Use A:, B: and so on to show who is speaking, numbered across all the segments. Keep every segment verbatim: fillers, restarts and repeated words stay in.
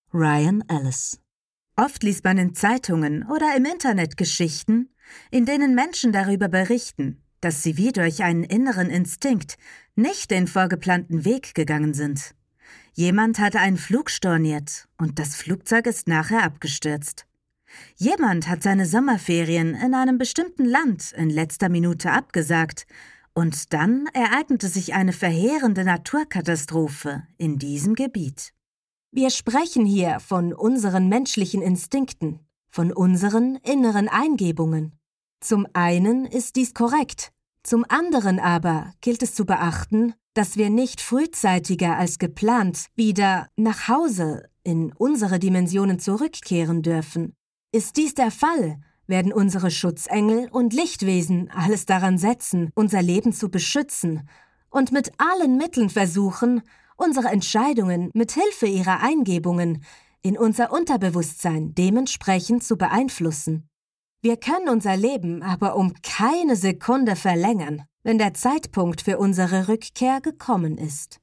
A: Ryan Ellis. Oft liest man in Zeitungen oder im Internet Geschichten, in denen Menschen darüber berichten, dass sie wie durch einen inneren Instinkt nicht den vorgeplanten Weg gegangen sind. Jemand hatte einen Flug storniert und das Flugzeug ist nachher abgestürzt. Jemand hat seine Sommerferien in einem bestimmten Land in letzter Minute abgesagt und dann ereignete sich eine verheerende Naturkatastrophe in diesem Gebiet. Wir sprechen hier von unseren menschlichen Instinkten, von unseren inneren Eingebungen. Zum einen ist dies korrekt, zum anderen aber gilt es zu beachten, dass wir nicht frühzeitiger als geplant wieder nach Hause in unsere Dimensionen zurückkehren dürfen. Ist dies der Fall, werden unsere Schutzengel und Lichtwesen alles daran setzen, unser Leben zu beschützen und mit allen Mitteln versuchen, unsere Entscheidungen mit Hilfe ihrer Eingebungen in unser Unterbewusstsein dementsprechend zu beeinflussen. Wir können unser Leben aber um keine Sekunde verlängern, wenn der Zeitpunkt für unsere Rückkehr gekommen ist.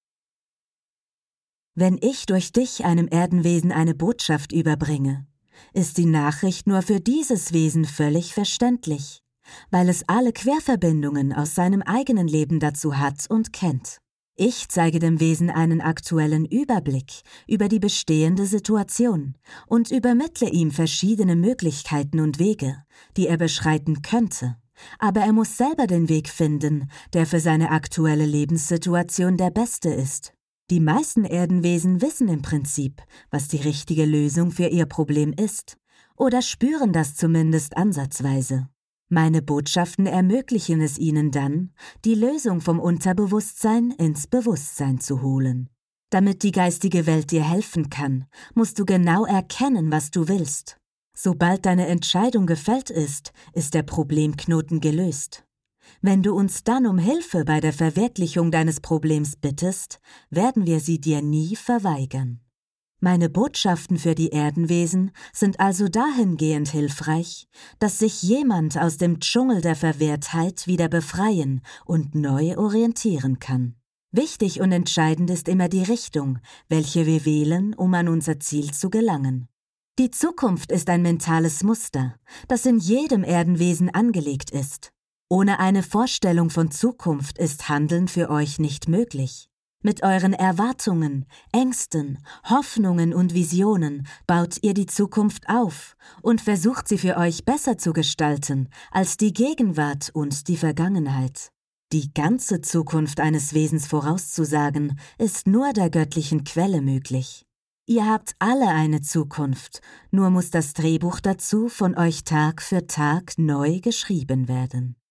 A: Wenn ich durch dich einem Erdenwesen eine Botschaft überbringe, ist die Nachricht nur für dieses Wesen völlig verständlich, weil es alle Querverbindungen aus seinem eigenen Leben dazu hat und kennt. Ich zeige dem Wesen einen aktuellen Überblick über die bestehende Situation und übermittle ihm verschiedene Möglichkeiten und Wege, die er beschreiten könnte, aber er muss selber den Weg finden, der für seine aktuelle Lebenssituation der beste ist. Die meisten Erdenwesen wissen im Prinzip, was die richtige Lösung für ihr Problem ist, oder spüren das zumindest ansatzweise. Meine Botschaften ermöglichen es ihnen dann, die Lösung vom Unterbewusstsein ins Bewusstsein zu holen. Damit die geistige Welt dir helfen kann, musst du genau erkennen, was du willst. Sobald deine Entscheidung gefällt ist, ist der Problemknoten gelöst. Wenn du uns dann um Hilfe bei der Verwirklichung deines Problems bittest, werden wir sie dir nie verweigern. Meine Botschaften für die Erdenwesen sind also dahingehend hilfreich, dass sich jemand aus dem Dschungel der Verwirrtheit wieder befreien und neu orientieren kann. Wichtig und entscheidend ist immer die Richtung, welche wir wählen, um an unser Ziel zu gelangen. Die Zukunft ist ein mentales Muster, das in jedem Erdenwesen angelegt ist. Ohne eine Vorstellung von Zukunft ist Handeln für euch nicht möglich. Mit euren Erwartungen, Ängsten, Hoffnungen und Visionen baut ihr die Zukunft auf und versucht sie für euch besser zu gestalten als die Gegenwart und die Vergangenheit. Die ganze Zukunft eines Wesens vorauszusagen, ist nur der göttlichen Quelle möglich. Ihr habt alle eine Zukunft, nur muss das Drehbuch dazu von euch Tag für Tag neu geschrieben werden.